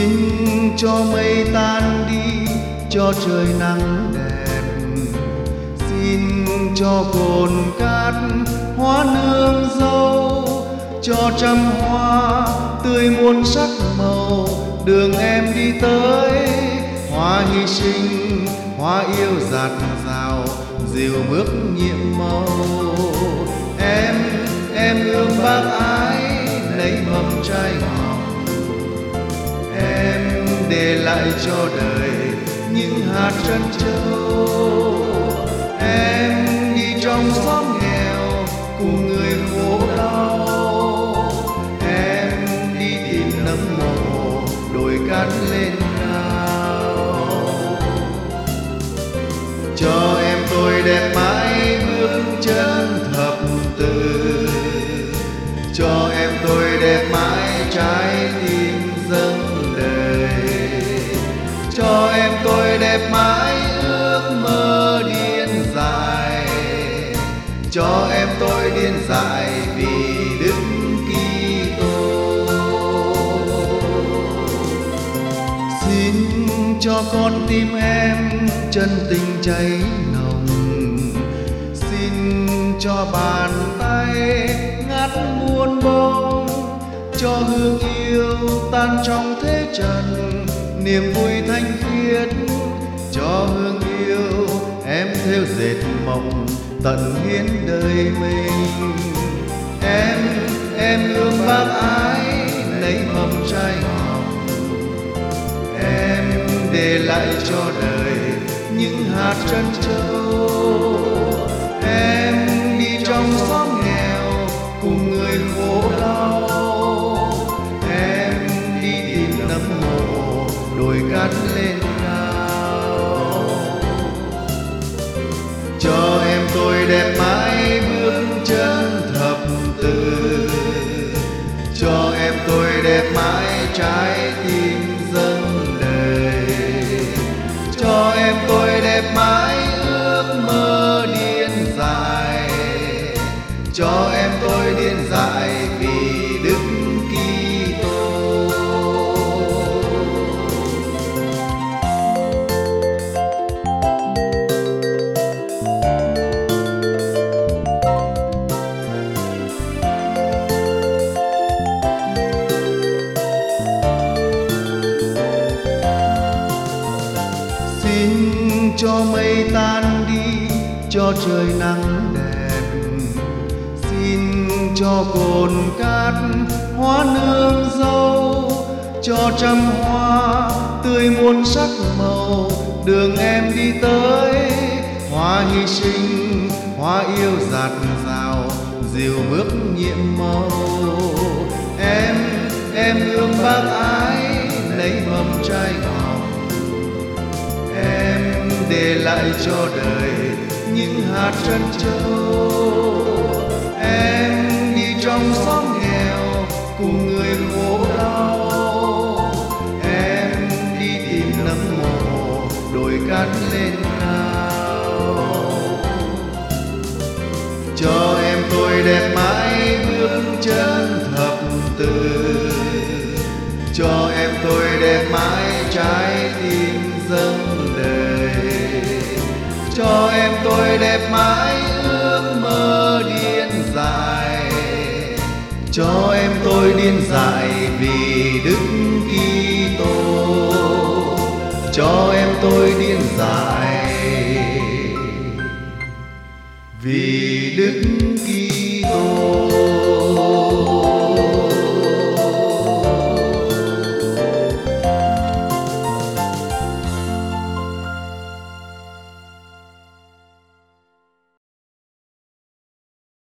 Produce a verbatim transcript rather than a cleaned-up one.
Xin cho mây tan đi, cho trời nắng đẹp. Xin cho cồn cát hóa nương dâu, cho trăm hoa tươi muôn sắc màu. Đường em đi tới, hoa hy sinh, hoa yêu dạt dào, dìu bước nhiệm màu. Em, em ươm bác ái, lấy mầm trai ngọc. Em để lại cho đời những hạt trân châu. Em đi trong xóm nghèo cùng người khổ đau. Em đi tìm nấm mồ đồi cát lên cao. Cho em tôi đẹp mãi bước chân thập tự. Cho em tôi đẹp mãi trái tim dâng đời. Cho em tôi đẹp mãi ước mơ điên dại. Cho em tôi điên dại vì Đức Kitô. Xin cho con tim em chân tình cháy nồng. Xin cho bàn tay ngắt muôn bông. Cho hương yêu tan trong thế trần, niềm vui thanh khiết. Cho hương yêu em theo dệt mộng, tận hiến đời mình. Em, em ươm bác ái, lấy mầm trai ngọc. Em để lại cho đời những hạt trân châu. Em đi trong xóm nghèo cùng người khổ đau. Em đi tìm nấm mồ đồi cát lên cao. Cho em tôi đẹp mãi bước chân thập tự. Cho em tôi đẹp mãi trái tim dâng đời. Cho em tôi đẹp mãi ước mơ điên dại. Cho em tôi điên dại vì Đức Kitô. Xin cho mây tan đi, cho trời nắng đẹp. Xin cho cồn cát hóa nương dâu, cho trăm hoa tươi muôn sắc màu. Đường em đi tới, hoa hy sinh, hoa yêu dạt dào, dìu bước nhiệm màu. Em, em ươm bác ái, lấy mầm trai ngọc. Em để lại cho đời những hạt trân châu. Em đi trong xóm nghèo cùng người khổ đau. Em đi tìm nấm mồ đồi cát lên cao. Cho em tôi đẹp mãi bước chân thập tự. Cho em tôi đẹp mãi trái tim dâng đời. Cho em tôi đẹp mãi ước mơ điên dại. Cho em tôi điên dại vì Đức Kitô. Cho em tôi điên dại vì Đức